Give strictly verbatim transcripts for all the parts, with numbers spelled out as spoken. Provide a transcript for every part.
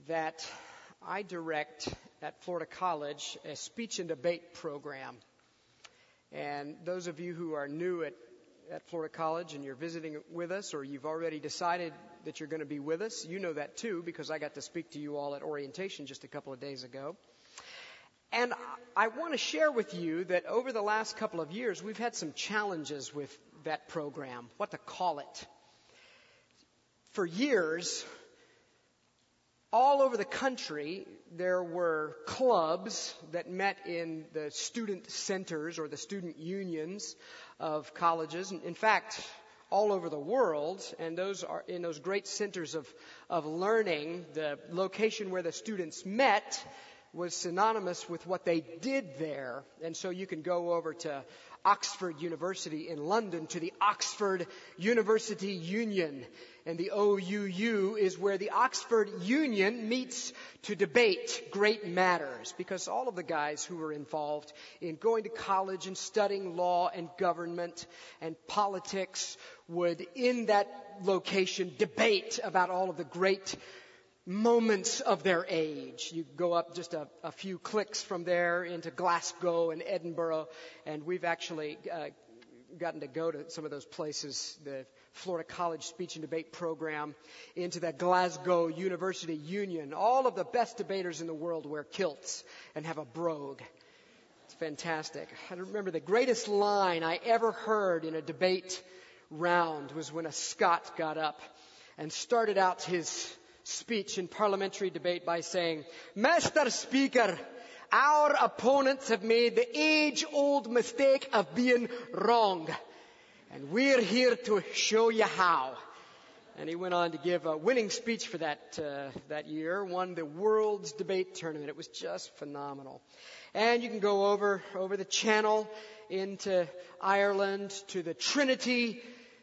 that I direct at Florida College a speech and debate program. And those of you who are new at, at Florida College and you're visiting with us, or you've already decided that you're going to be with us, you know that too, because I got to speak to you all at orientation just a couple of days ago. And I want to share with you that over the last couple of years, we've had some challenges with that program, what to call it. For years, all over the country, there were clubs that met in the student centers or the student unions of colleges. In fact, all over the world, and those are in those great centers of, of learning, the location where the students met was synonymous with what they did there. And so you can go over to Oxford University in London to the Oxford University Union. And the O U U is where the Oxford Union meets to debate great matters, because all of the guys who were involved in going to college and studying law and government and politics would, in that location, debate about all of the great moments of their age. You go up just a, a few clicks from there into Glasgow and Edinburgh, and we've actually uh, gotten to go to some of those places, the Florida College Speech and Debate Program, into the Glasgow University Union. All of the best debaters in the world wear kilts and have a brogue. It's fantastic. I remember the greatest line I ever heard in a debate round was when a Scot got up and started out his speech in parliamentary debate by saying, "Mister Speaker, our opponents have made the age-old mistake of being wrong, and we're here to show you how." And he went on to give a winning speech for that uh, that year, won the World's Debate Tournament. It was just phenomenal. And you can go over over the channel into Ireland to the Trinity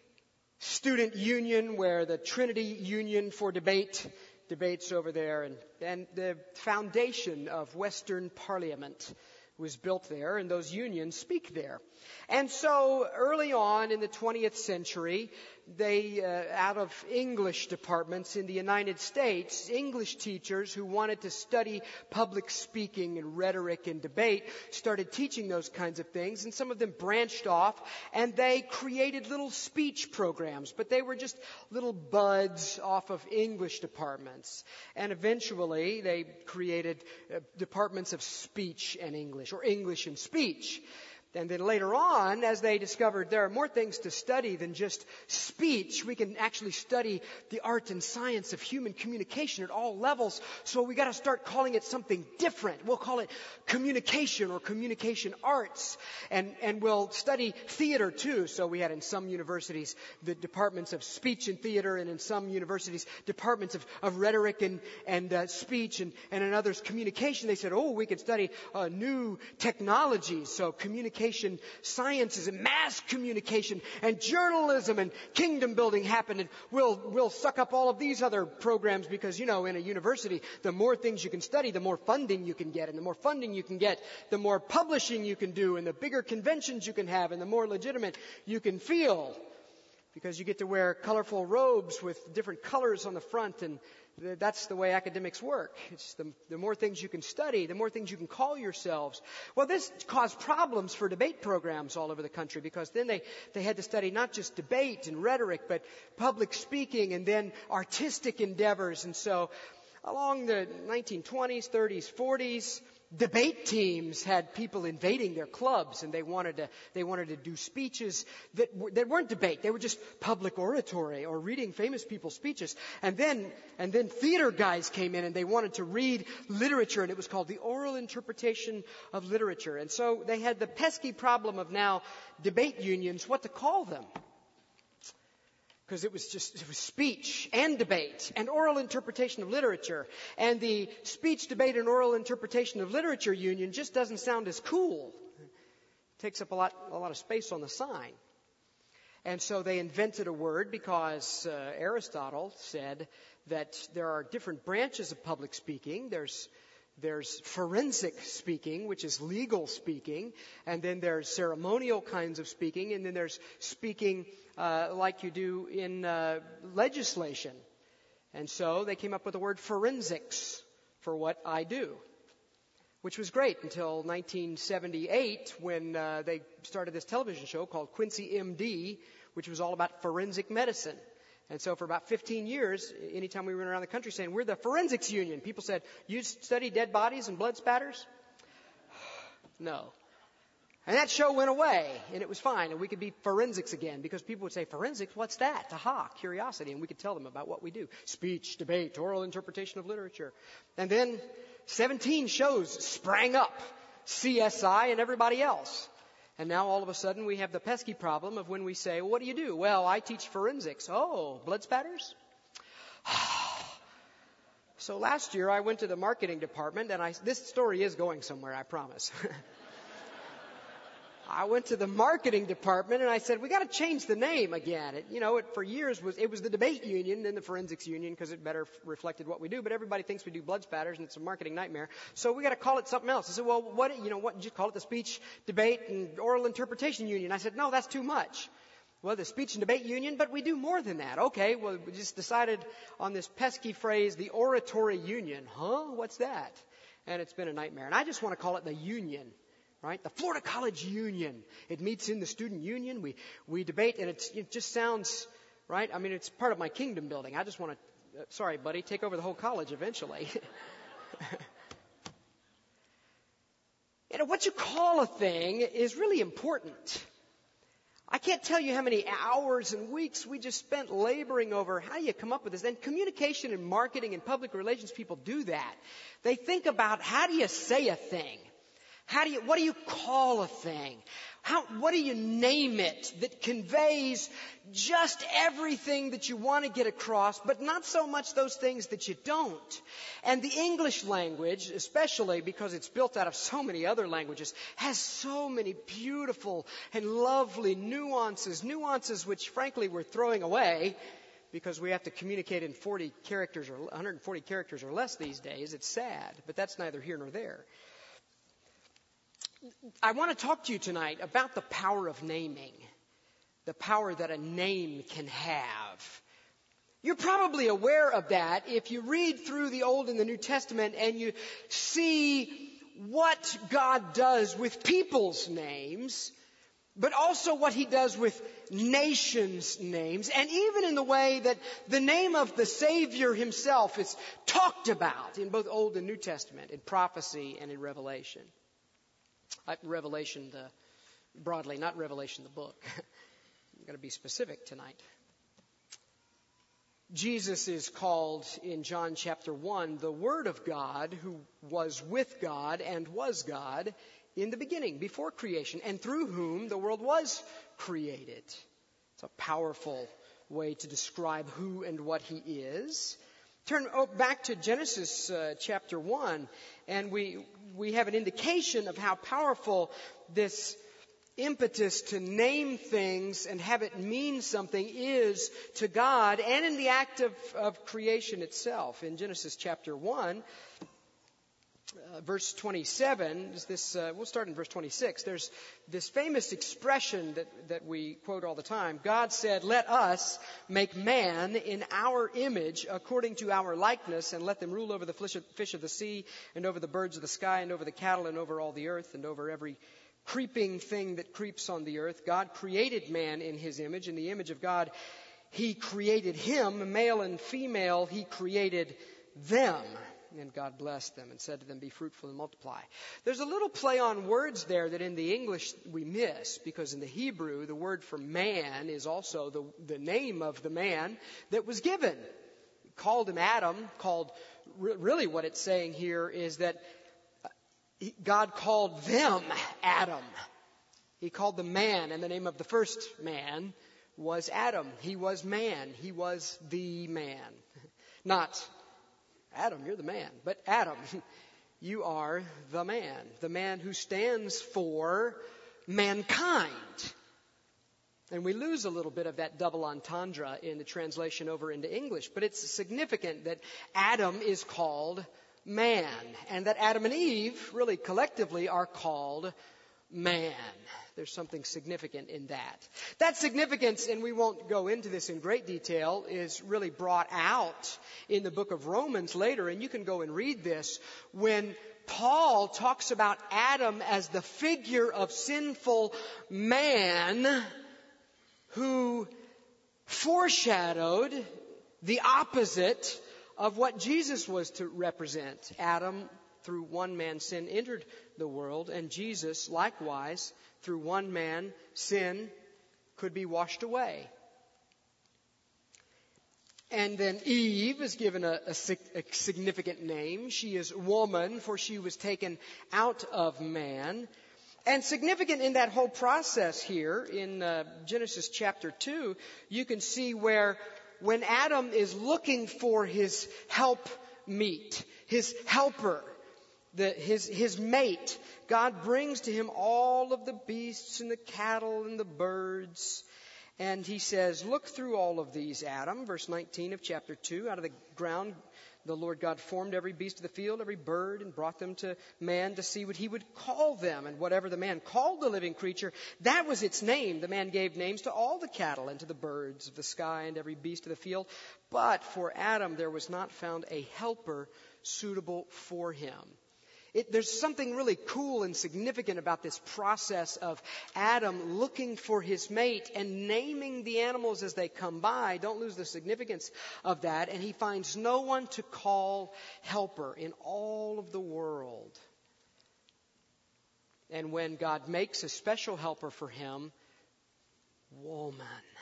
Student Union, where the Trinity Union for Debate debates over there, and, and the foundation of Western Parliament was built there, and those unions speak there. And so early on in the twentieth century, they, uh, out of English departments in the United States, English teachers who wanted to study public speaking and rhetoric and debate started teaching those kinds of things, and some of them branched off, and they created little speech programs, but they were just little buds off of English departments. And eventually they created uh, departments of speech and English, or English and speech. And then later on, as they discovered there are more things to study than just speech, we can actually study the art and science of human communication at all levels. So we got to start calling it something different. We'll call it communication or communication arts. And, and we'll study theater too. So we had in some universities the departments of speech and theater, and in some universities departments of, of rhetoric and, and uh, speech, and, and in others communication. They said, oh, we could study uh, new technologies. So communication sciences and mass communication and journalism and kingdom building happened, and we'll we'll suck up all of these other programs, because, you know, in a university, the more things you can study, the more funding you can get, and the more funding you can get, the more publishing you can do, and the bigger conventions you can have, and the more legitimate you can feel, because you get to wear colorful robes with different colors on the front, and that's the way academics work. It's the, the more things you can study, the more things you can call yourselves. Well, this caused problems for debate programs all over the country, because then they, they had to study not just debate and rhetoric, but public speaking and then artistic endeavors. And so along the nineteen twenties, thirties, forties, debate teams had people invading their clubs, and they wanted to they wanted to do speeches that w- that weren't debate. They were just public oratory or reading famous people's speeches. And then and then theater guys came in, and they wanted to read literature, and it was called the oral interpretation of literature. And so they had the pesky problem of now debate unions, what to call them. Because it was just, it was speech and debate and oral interpretation of literature. And the speech, debate, and oral interpretation of literature union just doesn't sound as cool. It takes up a lot, a lot of space on the sign. And so they invented a word, because uh, Aristotle said that there are different branches of public speaking. There's There's forensic speaking, which is legal speaking, and then there's ceremonial kinds of speaking, and then there's speaking uh, like you do in uh, legislation. And so they came up with the word forensics for what I do, which was great until nineteen seventy-eight when uh, they started this television show called Quincy M D, which was all about forensic medicine. And so for about fifteen years, anytime we went around the country saying, we're the forensics union, people said, you study dead bodies and blood spatters? No. And that show went away, and it was fine, and we could be forensics again, because people would say, forensics, what's that? Aha, curiosity, and we could tell them about what we do. Speech, debate, oral interpretation of literature. And then seventeen shows sprang up, C S I and everybody else. And now all of a sudden we have the pesky problem of when we say, well, what do you do? Well, I teach forensics. Oh, blood spatters? So last year I went to the marketing department, and I, this story is going somewhere, I promise. I went to the marketing department and I said, we got to change the name again. It, you know, it for years was, it was the debate union, then the forensics union, because it better f- reflected what we do. But everybody thinks we do blood spatters, and it's a marketing nightmare. So we got to call it something else. I said, well, what, you know, what, just call it the speech, debate, and oral interpretation union. I said, no, that's too much. Well, the speech and debate union, but we do more than that. Okay, well, we just decided on this pesky phrase, the oratory union. Huh? What's that? And it's been a nightmare. And I just want to call it the union. Right? The Florida College Union. It meets in the student union. We we debate, and it's, it just sounds, right? I mean, it's part of my kingdom building. I just want to, uh, sorry, buddy, take over the whole college eventually. You know, what you call a thing is really important. I can't tell you how many hours and weeks we just spent laboring over how do you come up with this. And communication and marketing and public relations people do that. They think about how do you say a thing. How do you, what do you call a thing? How, what do you name it that conveys just everything that you want to get across, but not so much those things that you don't? And the English language, especially because it's built out of so many other languages, has so many beautiful and lovely nuances, nuances which frankly we're throwing away because we have to communicate in forty characters or one hundred forty characters or less these days. It's sad, but that's neither here nor there. I want to talk to you tonight about the power of naming, the power that a name can have. You're probably aware of that if you read through the Old and the New Testament and you see what God does with people's names, but also what He does with nations' names, and even in the way that the name of the Savior Himself is talked about in both Old and New Testament, in prophecy and in Revelation. Revelation the, broadly, not Revelation the book. I've got to be specific tonight. Jesus is called in John chapter one the Word of God, who was with God and was God in the beginning, before creation, and through whom the world was created. It's a powerful way to describe who and what He is. Turn back to Genesis uh, chapter one, and we we have an indication of how powerful this impetus to name things and have it mean something is to God and in the act of, of creation itself. In Genesis chapter one, uh, verse twenty-seven, is this, uh, we'll start in verse twenty-six. There's this famous expression that, that we quote all the time. God said, let us make man in our image according to our likeness, and let them rule over the fish of the sea and over the birds of the sky and over the cattle and over all the earth and over every creeping thing that creeps on the earth. God created man in His image. In the image of God, He created him, male and female, He created them. And God blessed them and said to them, be fruitful and multiply. There's a little play on words there that in the English we miss, because in the Hebrew, the word for man is also the, the name of the man that was given. Called him Adam, called, really what it's saying here is that God called them Adam. He called them man, and the name of the first man was Adam. He was man. He was the man. Not Adam, you're the man. But Adam, you are the man. The man who stands for mankind. And we lose a little bit of that double entendre in the translation over into English. But it's significant that Adam is called man. And that Adam and Eve, really collectively, are called man. There's something significant in that. That significance, and we won't go into this in great detail, is really brought out in the book of Romans later, and you can go and read this, when Paul talks about Adam as the figure of sinful man who foreshadowed the opposite of what Jesus was to represent. Adam, through one man's sin, entered the world, and Jesus, likewise, through one man, sin could be washed away. And then Eve is given a, a, a significant name. She is woman, for she was taken out of man. And significant in that whole process here, in uh, Genesis chapter two, you can see where when Adam is looking for his help meet, his helper, the, his, his mate, God brings to him all of the beasts and the cattle and the birds. And he says, look through all of these, Adam. Verse nineteen of chapter two. Out of the ground, the Lord God formed every beast of the field, every bird, and brought them to man to see what he would call them. And whatever the man called the living creature, that was its name. The man gave names to all the cattle and to the birds of the sky and every beast of the field. But for Adam, there was not found a helper suitable for him. It, there's something really cool and significant about this process of Adam looking for his mate and naming the animals as they come by. Don't lose the significance of that. And he finds no one to call helper in all of the world. And when God makes a special helper for him, woman,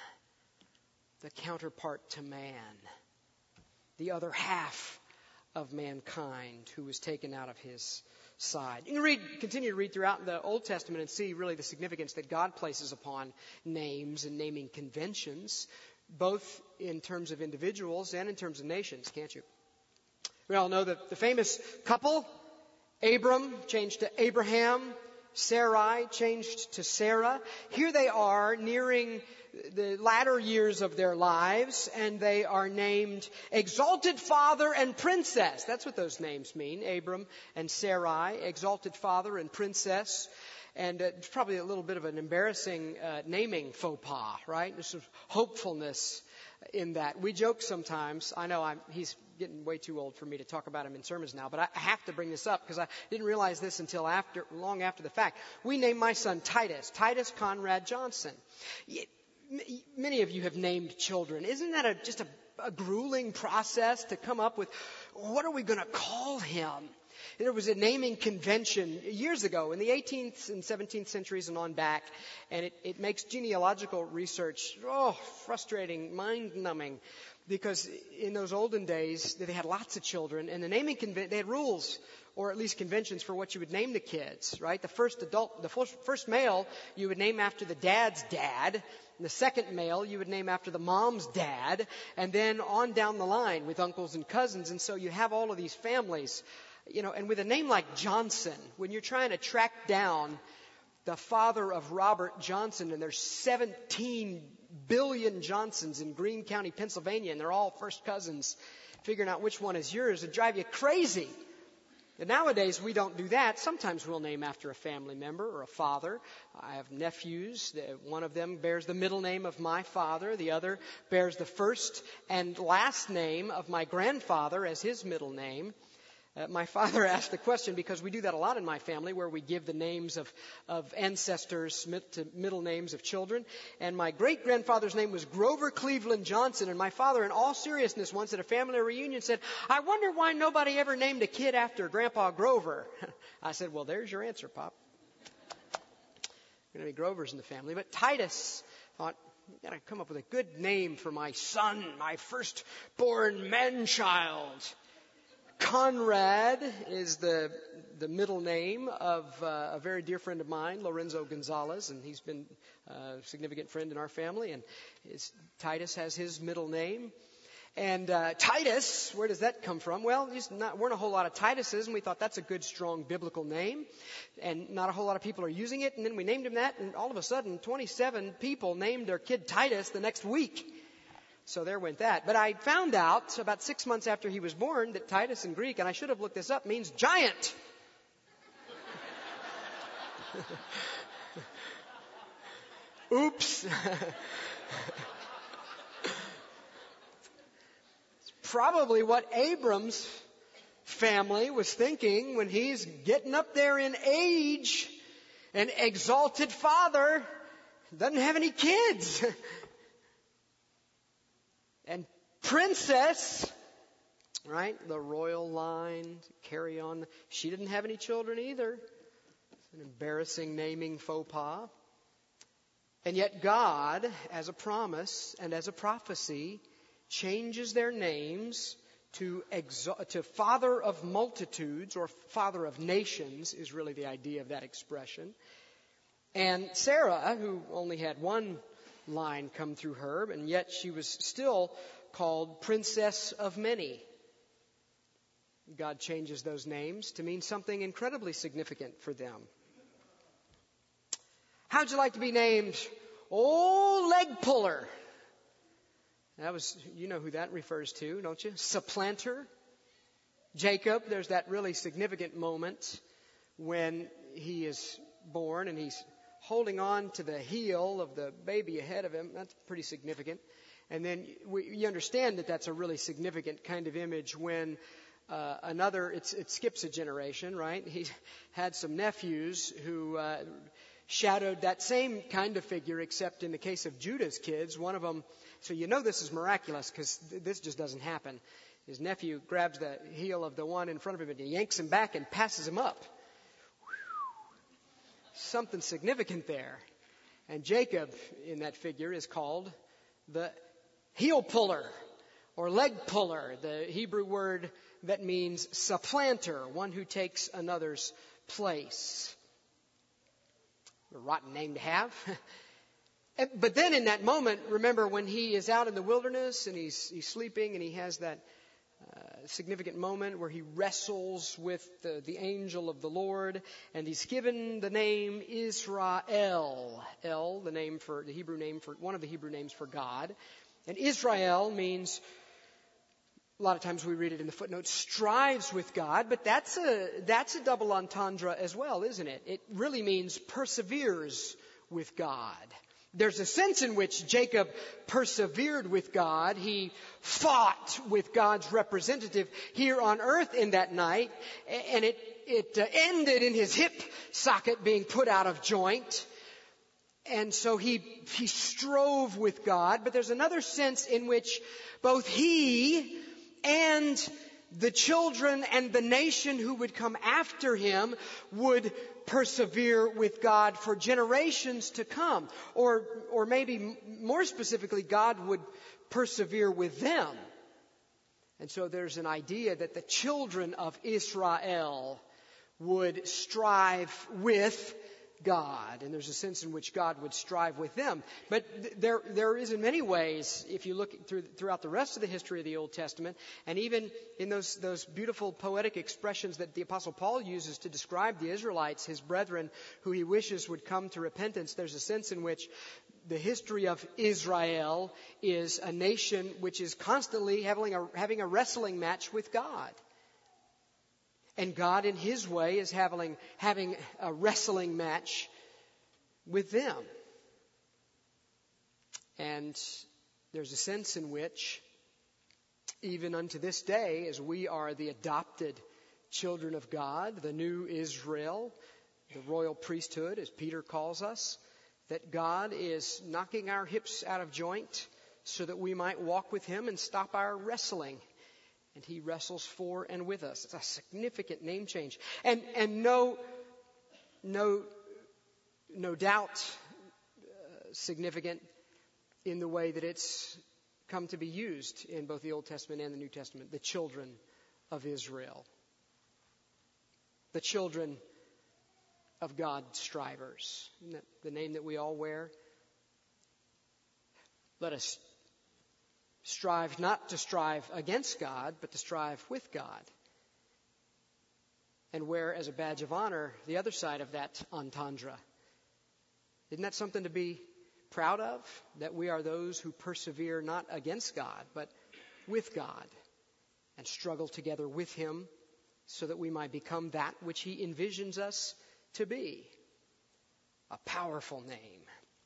the counterpart to man, the other half of mankind who was taken out of his side. You can read, continue to read throughout the Old Testament and see really the significance that God places upon names and naming conventions, both in terms of individuals and in terms of nations, can't you? We all know that the famous couple, Abram changed to Abraham, Sarai changed to Sarah. Here they are nearing the latter years of their lives, and they are named Exalted Father and Princess. That's what those names mean, Abram and Sarai, Exalted Father and Princess. And uh, it's probably a little bit of an embarrassing uh, naming faux pas, right? There's some hopefulness in that. We joke sometimes. I know I'm, he's getting way too old for me to talk about him in sermons now, but I have to bring this up because I didn't realize this until after, long after the fact. We named my son Titus, Titus Conrad Johnson. Many of you have named children. Isn't that a, just a, a grueling process to come up with, what are we going to call him? There was a naming convention years ago in the eighteenth and seventeenth centuries and on back, and it, it makes genealogical research, oh, frustrating, mind-numbing, because in those olden days, they had lots of children, and the naming conven- they had rules, or at least conventions for what you would name the kids, right? The first adult, the first, first male, you would name after the dad's dad. And the second male, you would name after the mom's dad, and then on down the line with uncles and cousins. And so you have all of these families, you know, and with a name like Johnson, when you're trying to track down the father of Robert Johnson, and there's seventeen billion Johnsons in Greene County, Pennsylvania, and they're all first cousins, figuring out which one is yours would drive you crazy. And nowadays, we don't do that. Sometimes we'll name after a family member or a father. I have nephews. One of them bears the middle name of my father. The other bears the first and last name of my grandfather as his middle name. Uh, my father asked the question, because we do that a lot in my family, where we give the names of, of ancestors to middle names of children. And my great-grandfather's name was Grover Cleveland Johnson. And my father, in all seriousness, once at a family reunion said, I wonder why nobody ever named a kid after Grandpa Grover. I said, well, there's your answer, Pop. Going to be Grovers in the family. But Titus thought, I've got to come up with a good name for my son, my firstborn man-child. Conrad is the the middle name of uh, a very dear friend of mine, Lorenzo Gonzalez, and he's been a significant friend in our family. And his, Titus has his middle name. And uh, Titus, where does that come from? Well, there's not, weren't a whole lot of Tituses, and we thought that's a good, strong biblical name. And not a whole lot of people are using it. And then we named him that, and all of a sudden, twenty-seven people named their kid Titus the next week. So there went that. But I found out about six months after he was born that Titus in Greek, and I should have looked this up, means giant. Oops. It's probably what Abram's family was thinking when he's getting up there in age, an exalted father, doesn't have any kids. And princess, right, the royal line, carry on. She didn't have any children either. It's an embarrassing naming faux pas. And yet God, as a promise and as a prophecy, changes their names to, exalt, to Father of Multitudes, or Father of Nations is really the idea of that expression. And Sarah, who only had one line come through her, and yet she was still called Princess of Many. God changes those names to mean something incredibly significant for them. How'd you like to be named? Oh, leg puller. That was, you know who that refers to, don't you? Supplanter. Jacob, there's that really significant moment when he is born and he's holding on to the heel of the baby ahead of him. That's pretty significant. And then we, you understand that that's a really significant kind of image when uh, another, it's, it skips a generation, right? He had some nephews who uh, shadowed that same kind of figure, except in the case of Judah's kids, one of them, so you know this is miraculous because th- this just doesn't happen. His nephew grabs the heel of the one in front of him and he yanks him back and passes him up. Something significant there. And Jacob, in that figure, is called the heel puller or leg puller, the Hebrew word that means supplanter, one who takes another's place. A rotten name to have. But then in that moment, remember when he is out in the wilderness and he's, he's sleeping and he has that uh, significant moment where he wrestles with the, the angel of the Lord, and he's given the name Israel. El, the name for the Hebrew name for one of the Hebrew names for God. And Israel means, a lot of times we read it in the footnote, strives with God, but that's a that's a double entendre as well, isn't it? It really means perseveres with God. There's a sense in which Jacob persevered with God. He fought with God's representative here on earth in that night, and it it uh, ended in his hip socket being put out of joint. And so he he strove with God. But there's another sense in which both he and the children and the nation who would come after him would persevere with God for generations to come. Or, or maybe more specifically, God would persevere with them. And so there's an idea that the children of Israel would strive with God, and there's a sense in which God would strive with them. But th- there, there is in many ways, if you look through, throughout the rest of the history of the Old Testament, and even in those, those beautiful poetic expressions that the Apostle Paul uses to describe the Israelites, his brethren, who he wishes would come to repentance, there's a sense in which the history of Israel is a nation which is constantly having a, having a wrestling match with God. And God, in His way, is having, having a wrestling match with them. And there's a sense in which, even unto this day, as we are the adopted children of God, the new Israel, the royal priesthood, as Peter calls us, that God is knocking our hips out of joint so that we might walk with Him and stop our wrestling. And He wrestles for and with us. It's a significant name change. And and no, no, no doubt uh, significant in the way that it's come to be used in both the Old Testament and the New Testament. The children of Israel. The children of God's strivers. Isn't that the name that we all wear? Let us strive not to strive against God, but to strive with God. And wear as a badge of honor the other side of that entendre. Isn't that something to be proud of? That we are those who persevere not against God, but with God. And struggle together with Him so that we might become that which He envisions us to be. a powerful name.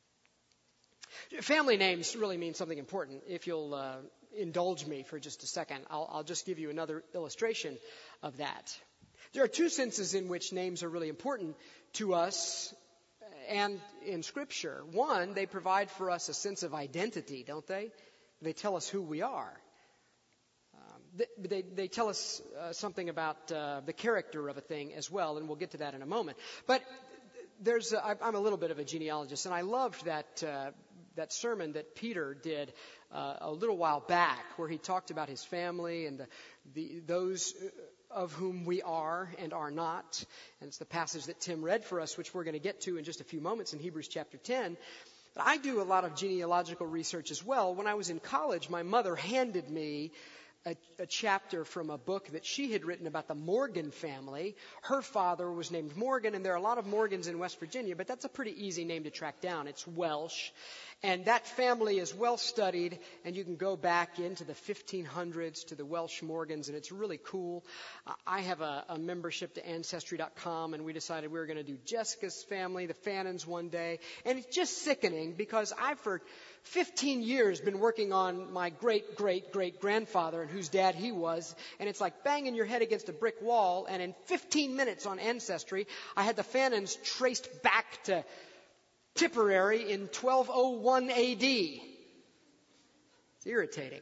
Family names really mean something important. If you'll uh, indulge me for just a second, I'll, I'll just give you another illustration of that. There are two senses in which names are really important to us and in Scripture. One, they provide for us a sense of identity, don't they? They tell us who we are. Um, they, they, they tell us uh, something about uh, the character of a thing as well, and we'll get to that in a moment. But there's a, I'm a little bit of a genealogist, and I loved that uh, that sermon that Peter did uh, a little while back, where he talked about his family and the, the those of whom we are and are not. And it's the passage that Tim read for us, which we're going to get to in just a few moments in Hebrews chapter ten. But I do a lot of genealogical research as well. When I was in college, my mother handed me A, a chapter from a book that she had written about the Morgan family. Her father was named Morgan, and there are a lot of Morgans in West Virginia, but that's a pretty easy name to track down. It's Welsh. And that family is well studied, and you can go back into the fifteen hundreds to the Welsh Morgans, and it's really cool. Uh, I have a, a membership to Ancestry dot com, and we decided we were going to do Jessica's family, the Fannons, one day. And it's just sickening because I've for fifteen years been working on my great-great-great-grandfather and whose dad he was, and it's like banging your head against a brick wall, and in fifteen minutes on Ancestry, I had the Fannons traced back to Tipperary in twelve oh one A D. It's irritating.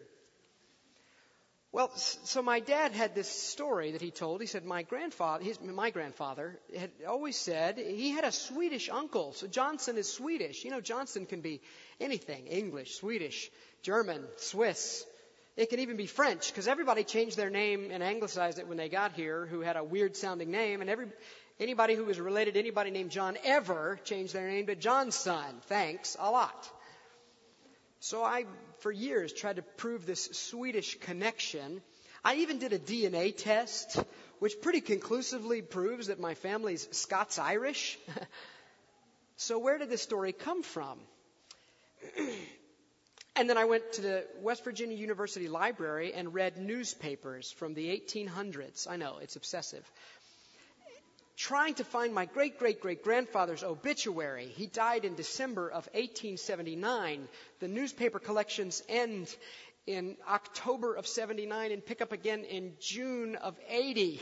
Well, so my dad had this story that he told. He said my grandfather, his, my grandfather had always said he had a Swedish uncle. So Johnson is Swedish. You know, Johnson can be anything: English, Swedish, German, Swiss. It can even be French, because everybody changed their name and anglicized it when they got here who had a weird-sounding name, and every anybody who was related to anybody named John ever changed their name to Johnson. Thanks a lot. So I, for years, tried to prove this Swedish connection. I even did a D N A test, which pretty conclusively proves that my family's Scots-Irish. So where did this story come from? And then I went to the West Virginia University Library and read newspapers from the eighteen hundreds. I know, it's obsessive. Trying to find my great-great-great-grandfather's obituary. He died in December of eighteen seventy-nine. The newspaper collections end in October of seventy-nine and pick up again in June of eighty.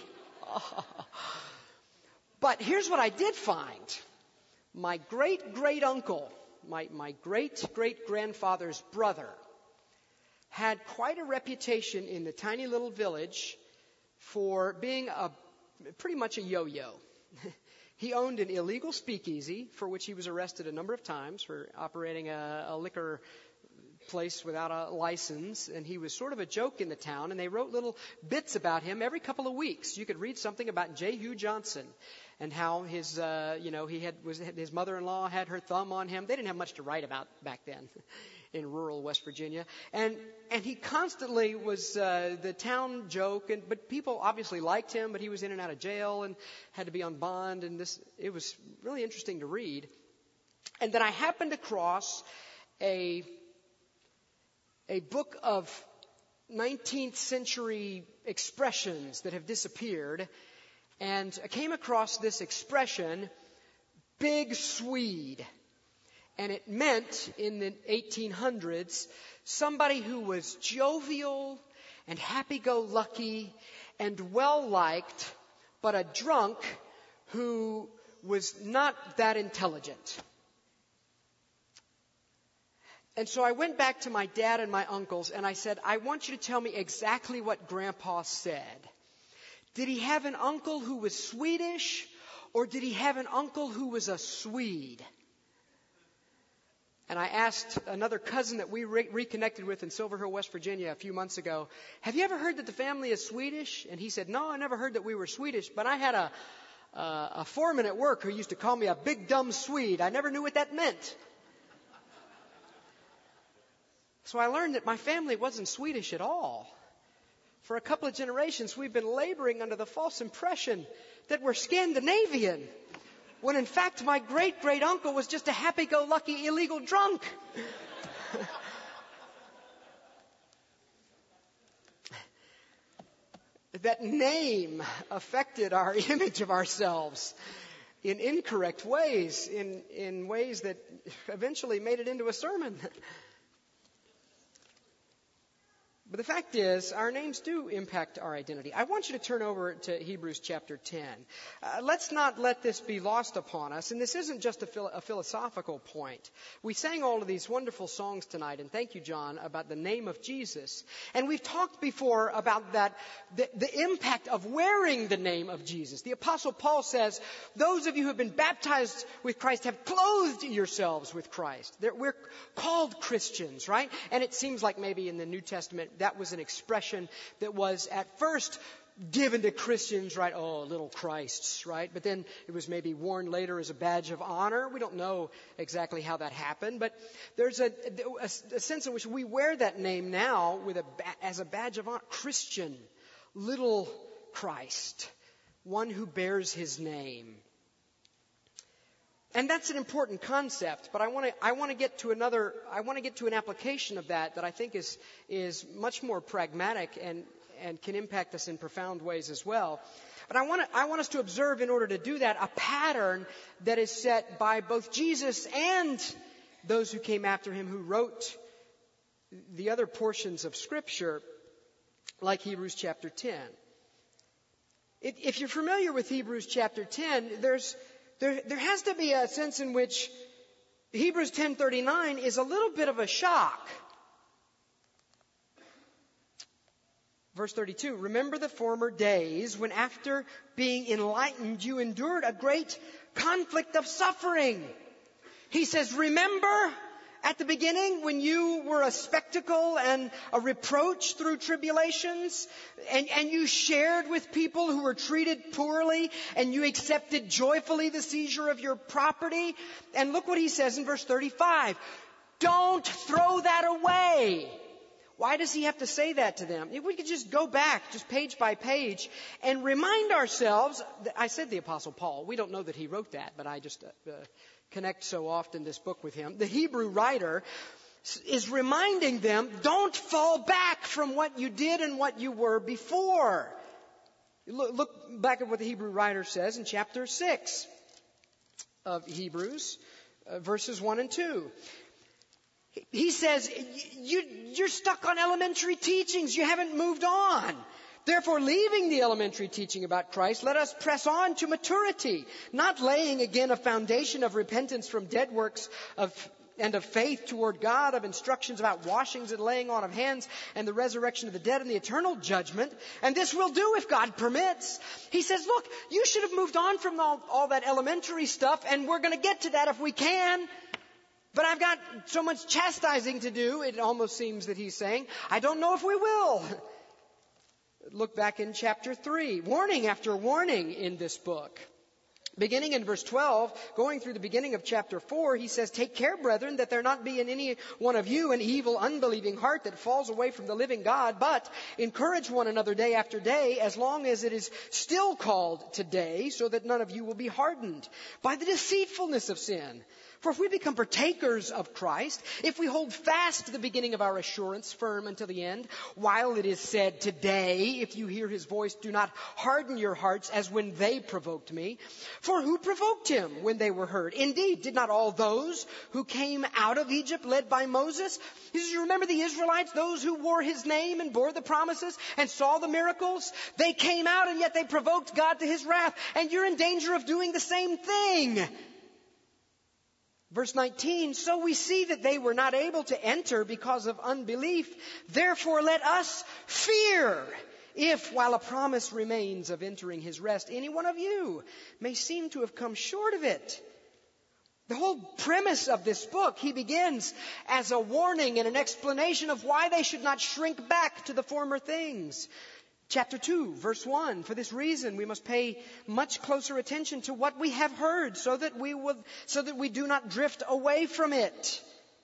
But here's what I did find. My great-great-uncle, my, my great-great-grandfather's brother, had quite a reputation in the tiny little village for being a pretty much a yo-yo. He owned an illegal speakeasy for which he was arrested a number of times for operating a, a liquor place without a license, and he was sort of a joke in the town, and they wrote little bits about him every couple of weeks. You could read something about Jehu Johnson and how his, uh, you know, he had was his mother-in-law had her thumb on him. They didn't have much to write about back then in rural West Virginia, and and he constantly was uh, the town joke, and but people obviously liked him, but he was in and out of jail and had to be on bond, and this it was really interesting to read. And then I happened across a a book of nineteenth century expressions that have disappeared, and I came across this expression, Big Swede. And it meant, in the eighteen hundreds, somebody who was jovial and happy-go-lucky and well-liked, but a drunk who was not that intelligent. And so I went back to my dad and my uncles, and I said, I want you to tell me exactly what Grandpa said. Did he have an uncle who was Swedish, or did he have an uncle who was a Swede? And I asked another cousin that we re- reconnected with in Silver Hill, West Virginia a few months ago, have you ever heard that the family is Swedish? And he said, no, I never heard that we were Swedish, but I had a, uh, a foreman at work who used to call me a big dumb Swede. I never knew what that meant. So I learned that my family wasn't Swedish at all. For a couple of generations, we've been laboring under the false impression that we're Scandinavian, when in fact my great-great-uncle was just a happy-go-lucky illegal drunk. That name affected our image of ourselves. in incorrect ways, in, in ways that eventually made it into a sermon. But the fact is, our names do impact our identity. I want you to turn over to Hebrews chapter ten. Uh, let's not let this be lost upon us. And this isn't just a, philo- a philosophical point. We sang all of these wonderful songs tonight, and thank you, John, about the name of Jesus. And we've talked before about that, the, the impact of wearing the name of Jesus. The Apostle Paul says, those of you who have been baptized with Christ have clothed yourselves with Christ. They're, we're called Christians, right? And it seems like maybe in the New Testament, that was an expression that was at first given to Christians, right? Oh, little Christs, right? But then it was maybe worn later as a badge of honor. We don't know exactly how that happened, but there's a, a, a sense in which we wear that name now with a, as a badge of honor. Christian, little Christ, one who bears his name. And that's an important concept, but I want to I want to get to another I want to get to an application of that that I think is is much more pragmatic and and can impact us in profound ways as well. But I want to I want us to observe, in order to do that, a pattern that is set by both Jesus and those who came after him, who wrote the other portions of Scripture, like Hebrews chapter ten. If you're familiar with Hebrews chapter ten, there's There, there has to be a sense in which Hebrews ten thirty-nine is a little bit of a shock. Verse thirty-two, remember the former days when after being enlightened you endured a great conflict of suffering. He says, remember at the beginning when you were a spectacle and a reproach through tribulations, and, and you shared with people who were treated poorly, and you accepted joyfully the seizure of your property. And look what he says in verse thirty-five. Don't throw that away. Why does he have to say that to them? If we could just go back, just page by page, and remind ourselves, I said the Apostle Paul, we don't know that he wrote that, but I just uh, uh, connect so often this book with him. The Hebrew writer is reminding them, don't fall back from what you did and what you were before. Look, look back at what the Hebrew writer says in chapter six of Hebrews, uh, verses one and two. He says, you, you're stuck on elementary teachings. You haven't moved on. Therefore, leaving the elementary teaching about Christ, let us press on to maturity, not laying again a foundation of repentance from dead works of and of faith toward God, of instructions about washings and laying on of hands and the resurrection of the dead and the eternal judgment. And this we'll do if God permits. He says, look, you should have moved on from all, all that elementary stuff, and we're going to get to that if we can. But I've got so much chastising to do, it almost seems that he's saying. I don't know if we will. Look back in chapter three. Warning after warning in this book. Beginning in verse twelve, going through the beginning of chapter four, he says, take care, brethren, that there not be in any one of you an evil, unbelieving heart that falls away from the living God, but encourage one another day after day, as long as it is still called today, so that none of you will be hardened by the deceitfulness of sin. For if we become partakers of Christ, if we hold fast to the beginning of our assurance firm until the end, while it is said today, if you hear his voice, do not harden your hearts as when they provoked me. For who provoked him when they were heard? Indeed, did not all those who came out of Egypt led by Moses? He says, you remember the Israelites, those who wore his name and bore the promises and saw the miracles? They came out and yet they provoked God to his wrath. And you're in danger of doing the same thing. Verse nineteen, so we see that they were not able to enter because of unbelief. Therefore, let us fear, if, while a promise remains of entering his rest, any one of you may seem to have come short of it. The whole premise of this book, he begins as a warning and an explanation of why they should not shrink back to the former things. Chapter two, verse one, for this reason we must pay much closer attention to what we have heard, so that we will, so that we do not drift away from it.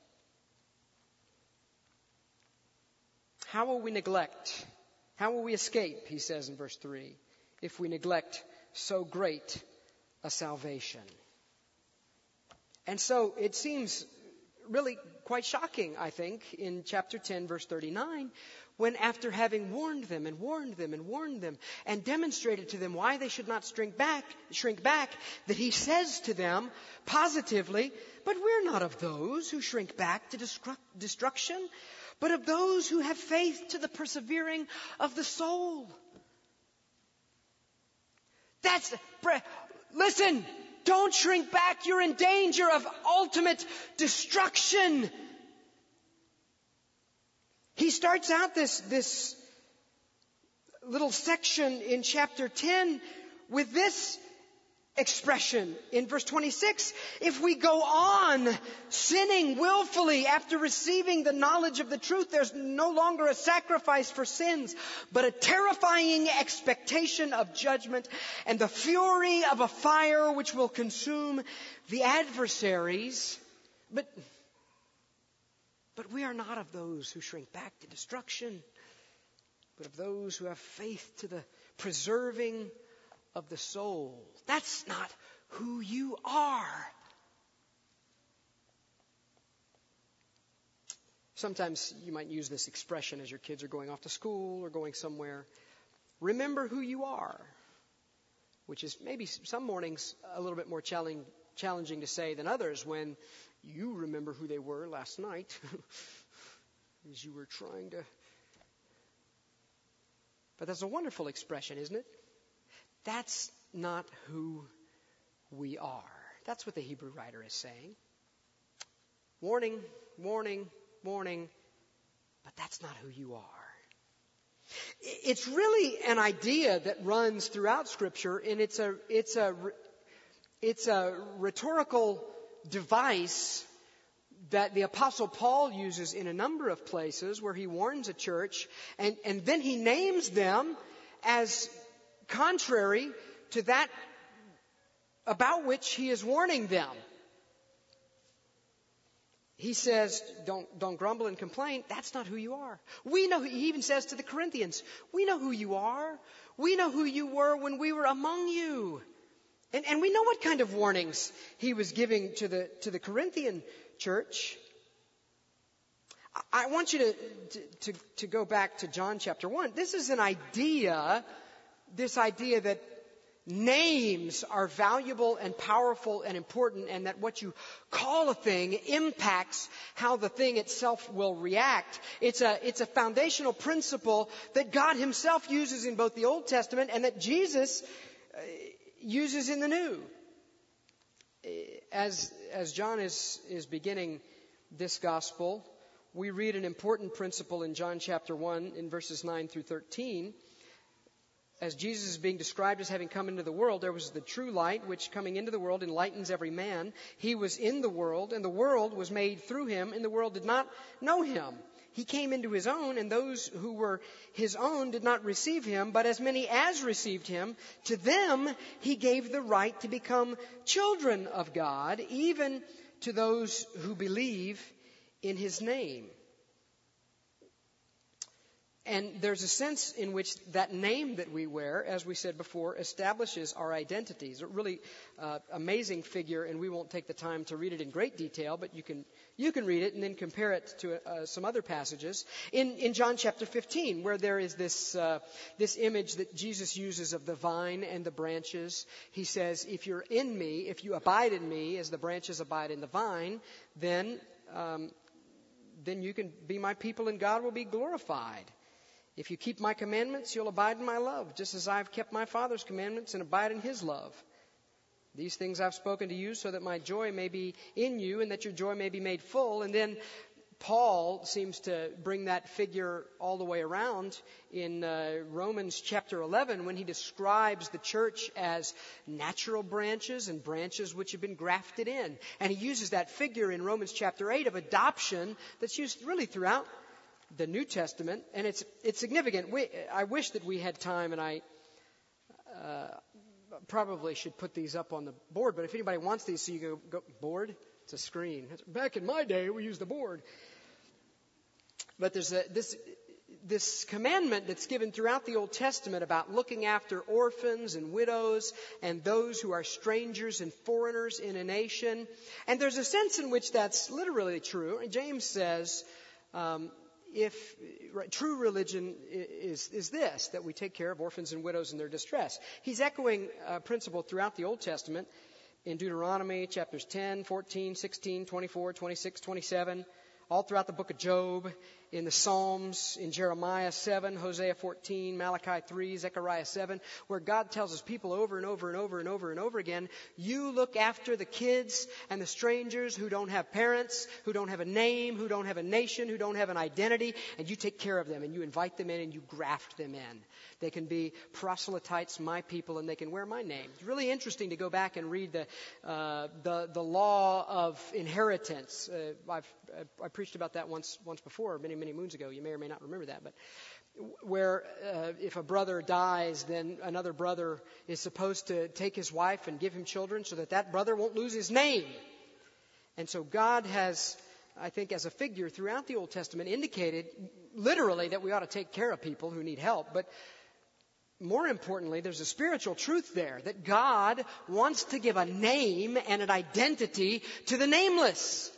How will we neglect? How will we escape, he says in verse three, if we neglect so great a salvation? And so it seems really quite shocking, I think, in chapter ten, verse thirty-nine, when after having warned them and warned them and warned them and demonstrated to them why they should not shrink back, shrink back, that he says to them positively, but we're not of those who shrink back to destru- destruction, but of those who have faith to the persevering of the soul. That's, listen, don't shrink back. You're in danger of ultimate destruction. He starts out this, this little section in chapter ten with this expression in verse twenty-six. If we go on sinning willfully after receiving the knowledge of the truth, there's no longer a sacrifice for sins, but a terrifying expectation of judgment and the fury of a fire which will consume the adversaries. But But we are not of those who shrink back to destruction, but of those who have faith to the preserving of the soul. That's not who you are. Sometimes you might use this expression as your kids are going off to school or going somewhere. Remember who you are, which is maybe some mornings a little bit more challenging, challenging to say than others when you remember who they were last night as you were trying to. But that's a wonderful expression, isn't it? That's not who we are. That's what the Hebrew writer is saying. Warning, warning, warning, but that's not who you are. It's really an idea that runs throughout Scripture, and it's a it's a it's a rhetorical device that the Apostle Paul uses in a number of places where he warns a church, and, and then he names them as contrary to that about which he is warning them. He says, don't, don't grumble and complain. That's not who you are. We know, he even says to the Corinthians, we know who you are. We know who you were when we were among you. And, and we know what kind of warnings he was giving to the, to the Corinthian church. I want you to, to, to go back to John chapter one. This is an idea, this idea that names are valuable and powerful and important, and that what you call a thing impacts how the thing itself will react. It's a, it's a foundational principle that God himself uses in both the Old Testament and that Jesus uh, uses in the New. As, as John is, is beginning this gospel, we read an important principle in John chapter one in verses nine through thirteen. As Jesus is being described as having come into the world, there was the true light, which coming into the world enlightens every man. He was in the world, and the world was made through him, and the world did not know him. He came into his own, and those who were his own did not receive him. But as many as received him, to them he gave the right to become children of God, even to those who believe in his name. And there's a sense in which that name that we wear, as we said before, establishes our identities. A really uh, amazing figure, and we won't take the time to read it in great detail, but you can you can read it and then compare it to uh, some other passages. In, in John chapter fifteen, where there is this uh, this image that Jesus uses of the vine and the branches, he says, if you're in me, if you abide in me, as the branches abide in the vine, then um, then you can be my people and God will be glorified. If you keep my commandments, you'll abide in my love, just as I've kept my Father's commandments and abide in his love. These things I've spoken to you so that my joy may be in you and that your joy may be made full. And then Paul seems to bring that figure all the way around in uh, Romans chapter eleven when he describes the church as natural branches and branches which have been grafted in. And he uses that figure in Romans chapter eight of adoption that's used really throughout the New Testament, and it's it's significant. We, I wish that we had time, and I uh, probably should put these up on the board, but if anybody wants these, so you go, go board, it's a screen. Back in my day, we used the board. But there's a, this this commandment that's given throughout the Old Testament about looking after orphans and widows and those who are strangers and foreigners in a nation. And there's a sense in which that's literally true. And James says, um, if right, true religion is, is this, that we take care of orphans and widows in their distress. He's echoing a principle throughout the Old Testament in Deuteronomy chapters ten, fourteen, sixteen, twenty-four, twenty-six, twenty-seven, all throughout the book of Job, in the Psalms, in Jeremiah seven, Hosea fourteen, Malachi three, Zechariah seven, where God tells his people over and over and over and over and over again, you look after the kids and the strangers who don't have parents, who don't have a name, who don't have a nation, who don't have an identity, and you take care of them and you invite them in and you graft them in. They can be proselytes, my people, and they can wear my name. It's really interesting to go back and read the uh, the, the law of inheritance. Uh, I've I preached about that once once before, many many moons ago. You may or may not remember that, but where uh, if a brother dies, then another brother is supposed to take his wife and give him children, so that that brother won't lose his name. And so God has, I think, as a figure throughout the Old Testament, indicated literally that we ought to take care of people who need help, but more importantly, there's a spiritual truth there, that God wants to give a name and an identity to the nameless.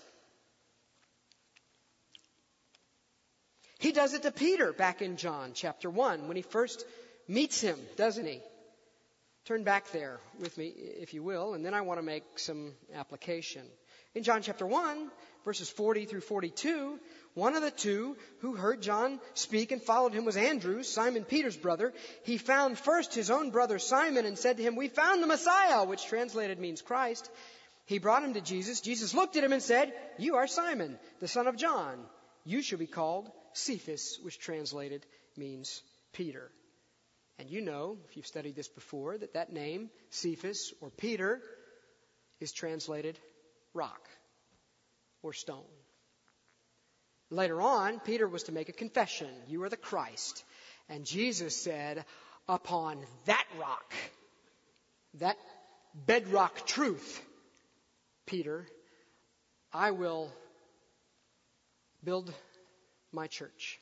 He does it to Peter back in John chapter one when he first meets him, doesn't he? Turn back there with me, if you will, and then I want to make some application. In John chapter one, verses forty through forty-two, one of the two who heard John speak and followed him was Andrew, Simon Peter's brother. He found first his own brother Simon and said to him, we found the Messiah, which translated means Christ. He brought him to Jesus. Jesus looked at him and said, you are Simon, the son of John. You shall be called Cephas, which translated means Peter. And you know, if you've studied this before, that that name, Cephas or Peter, is translated rock or stone. Later on, Peter was to make a confession. You are the Christ. And Jesus said, upon that rock, that bedrock truth, Peter, I will build my church.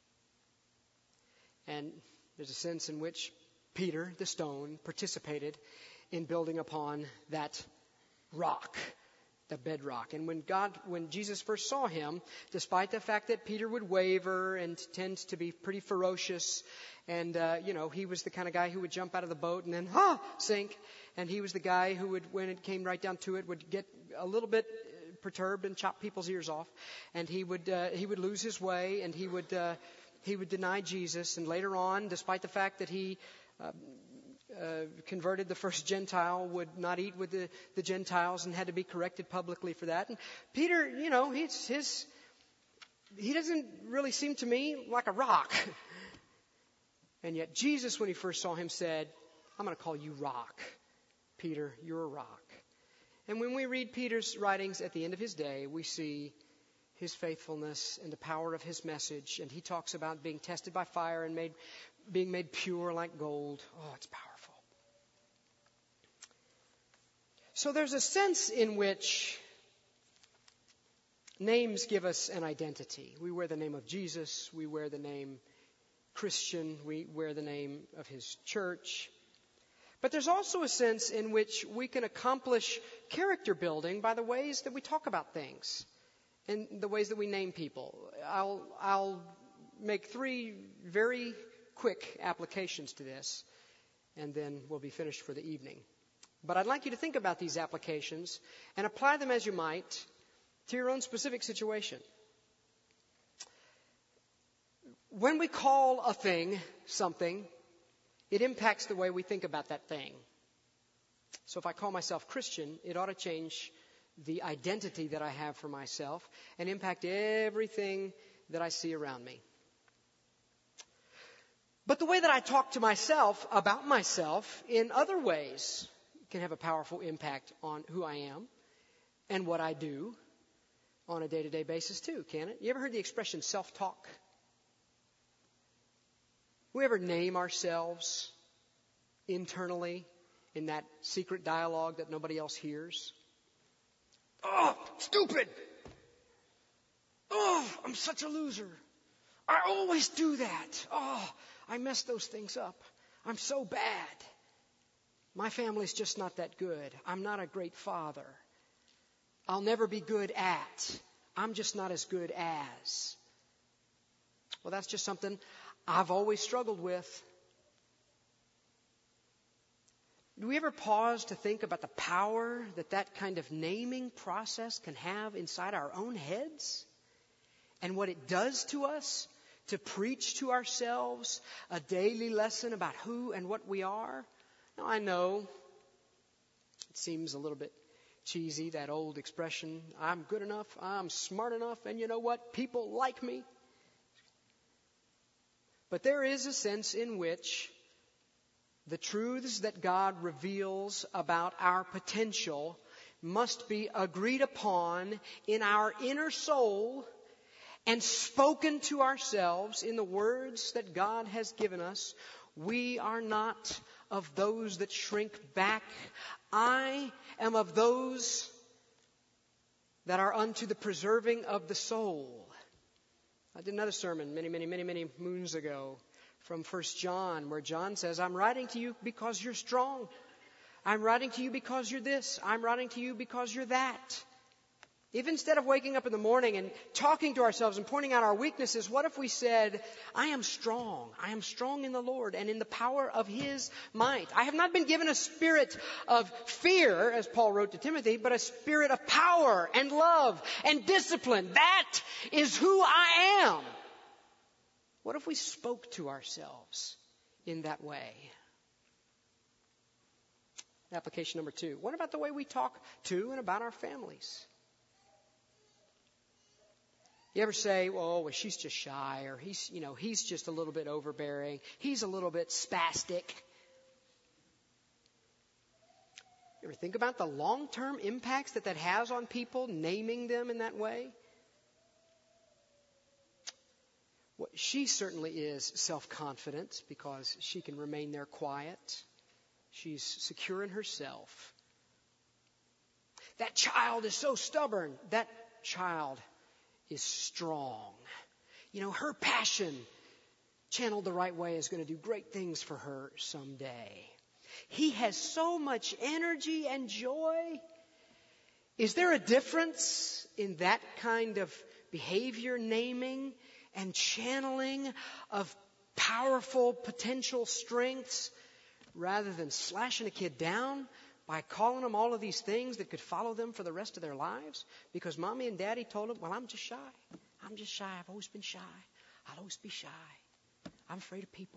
And there's a sense in which Peter, the stone, participated in building upon that rock. The bedrock. And when God, when Jesus first saw him, despite the fact that Peter would waver and tends to be pretty ferocious, and uh, you know, he was the kind of guy who would jump out of the boat and then ah sink, and he was the guy who would, when it came right down to it, would get a little bit perturbed and chop people's ears off, and he would uh, he would lose his way, and he would uh, he would deny Jesus, and later on, despite the fact that he uh, Uh, converted the first Gentile, would not eat with the, the Gentiles and had to be corrected publicly for that. And Peter, you know, he's his, he doesn't really seem to me like a rock. And yet Jesus, when he first saw him, said, I'm going to call you rock. Peter, you're a rock. And when we read Peter's writings at the end of his day, we see his faithfulness and the power of his message. And he talks about being tested by fire and made, being made pure like gold. Oh, it's powerful. So there's a sense in which names give us an identity. We wear the name of Jesus. We wear the name Christian. We wear the name of his church. But there's also a sense in which we can accomplish character building by the ways that we talk about things and the ways that we name people. I'll, I'll make three very quick applications to this, and then we'll be finished for the evening. But I'd like you to think about these applications and apply them as you might to your own specific situation. When we call a thing something, it impacts the way we think about that thing. So if I call myself Christian, it ought to change the identity that I have for myself and impact everything that I see around me. But the way that I talk to myself about myself in other ways can have a powerful impact on who I am and what I do on a day-to-day basis too, can it? You ever heard the expression self-talk? We ever name ourselves internally in that secret dialogue that nobody else hears? Oh, stupid! Oh, I'm such a loser. I always do that. Oh, I mess those things up. I'm so bad. My family's just not that good. I'm not a great father. I'll never be good at. I'm just not as good as. Well, that's just something I've always struggled with. Do we ever pause to think about the power that that kind of naming process can have inside our own heads? And what it does to us to preach to ourselves a daily lesson about who and what we are? Now, I know it seems a little bit cheesy, that old expression, I'm good enough, I'm smart enough, and you know what? People like me. But there is a sense in which the truths that God reveals about our potential must be agreed upon in our inner soul and spoken to ourselves in the words that God has given us. We are not of those that shrink back. I am of those that are unto the preserving of the soul. I did another sermon many, many, many, many moons ago from First John, where John says, I'm writing to you because you're strong. I'm writing to you because you're this. I'm writing to you because you're that. If instead of waking up in the morning and talking to ourselves and pointing out our weaknesses, what if we said, I am strong. I am strong in the Lord and in the power of His might. I have not been given a spirit of fear, as Paul wrote to Timothy, but a spirit of power and love and discipline. That is who I am. What if we spoke to ourselves in that way? Application number two. What about the way we talk to and about our families? You ever say, well, well, she's just shy, or he's, you know, he's just a little bit overbearing. He's a little bit spastic. You ever think about the long-term impacts that that has on people, naming them in that way? Well, she certainly is self-confident because she can remain there quiet. She's secure in herself. That child is so stubborn. That child is strong. You know, her passion, channeled the right way, is going to do great things for her someday. He has so much energy and joy. Is there a difference in that kind of behavior naming and channeling of powerful potential strengths rather than slashing a kid down by calling them all of these things that could follow them for the rest of their lives? Because mommy and daddy told them, well, I'm just shy. I'm just shy. I've always been shy. I'll always be shy. I'm afraid of people.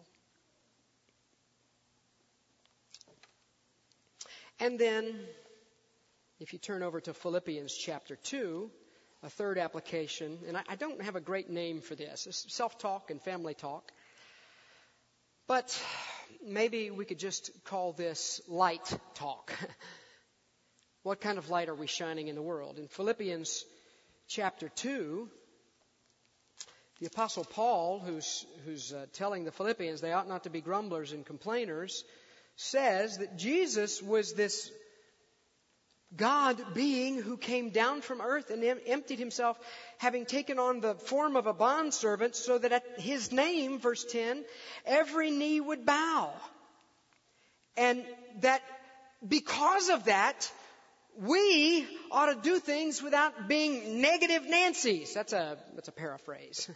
And then, if you turn over to Philippians chapter two, a third application, and I, I don't have a great name for this. It's self-talk and family talk. But maybe we could just call this light talk. What kind of light are we shining in the world? In Philippians chapter two, the Apostle Paul, who's, who's uh, telling the Philippians they ought not to be grumblers and complainers, says that Jesus was this God being who came down from earth and em- emptied himself, having taken on the form of a bondservant, so that at his name, verse ten, every knee would bow. And that because of that, we ought to do things without being negative Nancys. That's a, that's a paraphrase.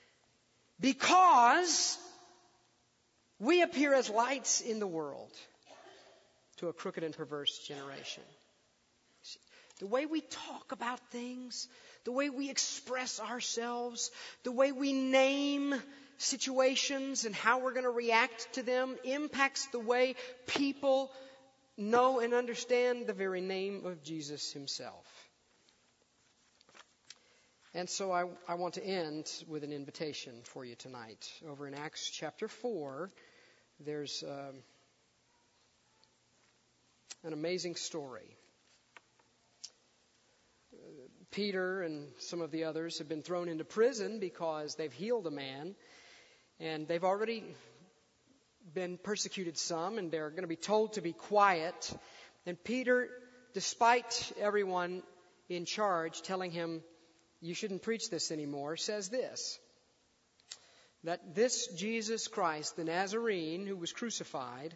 Because we appear as lights in the world to a crooked and perverse generation. The way we talk about things, the way we express ourselves, the way we name situations and how we're going to react to them impacts the way people know and understand the very name of Jesus himself. And so I, I want to end with an invitation for you tonight. Over in Acts chapter four, there's um, an amazing story. Peter and some of the others have been thrown into prison because they've healed a man, and they've already been persecuted some, and they're going to be told to be quiet. And Peter, despite everyone in charge telling him, you shouldn't preach this anymore, says this, that this Jesus Christ, the Nazarene who was crucified,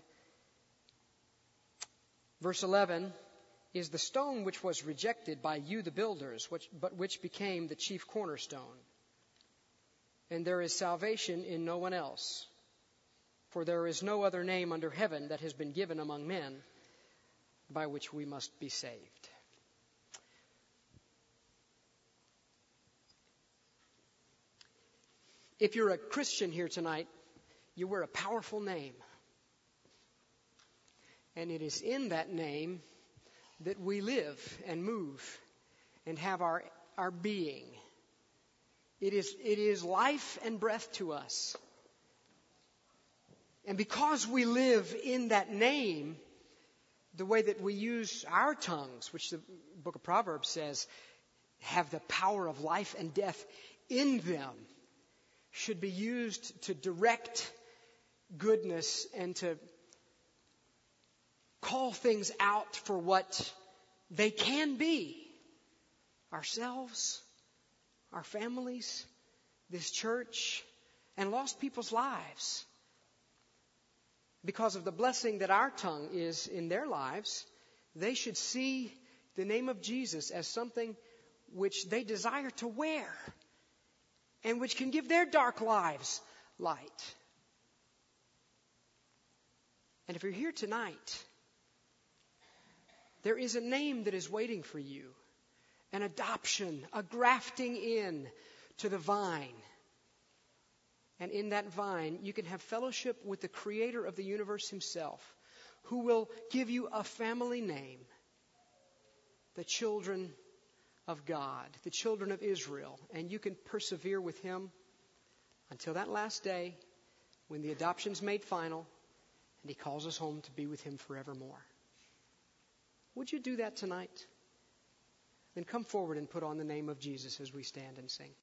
verse eleven, is the stone which was rejected by you, the builders, which, but which became the chief cornerstone. and there is salvation in no one else. For there is no other name under heaven that has been given among men by which we must be saved. If you're a Christian here tonight, you wear a powerful name. And it is in that name that we live and move and have our, our being. It is, it is life and breath to us. And because we live in that name, the way that we use our tongues, which the book of Proverbs says, have the power of life and death in them, should be used to direct goodness and to call things out for what they can be. Ourselves, our families, this church, and lost people's lives. Because of the blessing that our tongue is in their lives, they should see the name of Jesus as something which they desire to wear and which can give their dark lives light. And if you're here tonight, there is a name that is waiting for you, an adoption, a grafting in to the vine. And in that vine, you can have fellowship with the Creator of the universe Himself, who will give you a family name, the children of God, the children of Israel. And you can persevere with Him until that last day when the adoption's made final and He calls us home to be with Him forevermore. Would you do that tonight? Then come forward and put on the name of Jesus as we stand and sing.